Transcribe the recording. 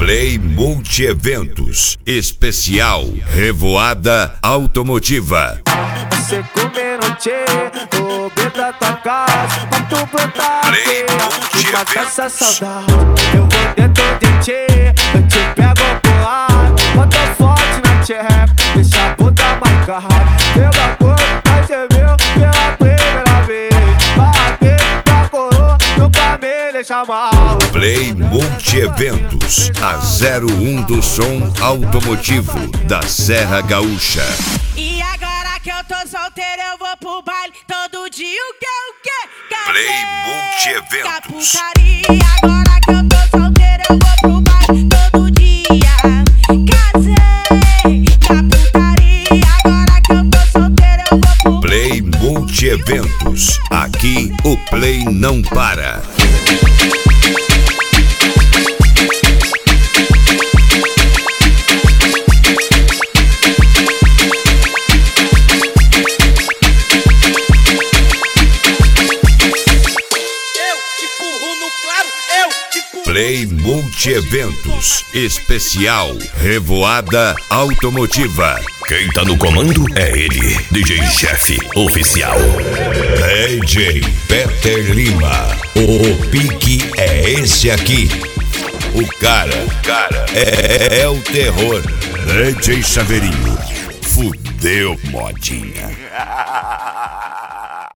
Play Multieventos, especial Revoada Automotiva. Você comer no tchê, vou beber tua casa, pra tu plantar Play e matar essa Multieventos. saudade. Eu vou dentro de tchê, eu te pego pro lado, bota forte na tcheca, deixa a bunda marcada. Pela cor, vai ser meu pela primeira vez. Bater pra coroa, nunca me deixa mal. Play Multieventos, a 01 do som automotivo da Serra Gaúcha. E agora que eu tô solteira, eu vou pro baile todo dia. O que? Play Casei Multieventos. com a putaria. Agora que eu tô solteira, eu vou pro baile todo dia. Casei com a putaria. Agora que eu tô solteira, eu vou pro Play Multieventos, aqui o Play não para. Play Multieventos, especial Revoada Automotiva. Quem tá no comando é ele, DJ Jeff Oficial. DJ Peter Lima, o pique é esse aqui. O cara é o terror. DJ Chaveirinho, fudeu modinha.